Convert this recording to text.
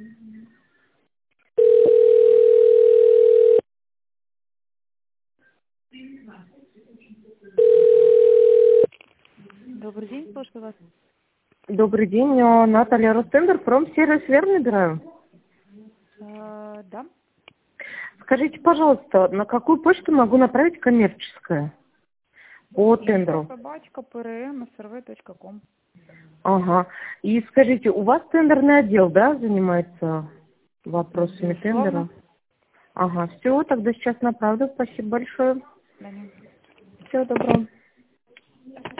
Добрый день, слушаю вас. Добрый день, Наталья Ростендер, промсервис, верно набираю? Да. Скажите, пожалуйста, на какую почту могу направить коммерческое по тендеру? info@prm.srv.com. Ага. И скажите, у вас тендерный отдел, да, занимается вопросами Безусловно. тендера? Ага, все, тогда сейчас направлю. Спасибо большое. Да, нет. Всего доброго.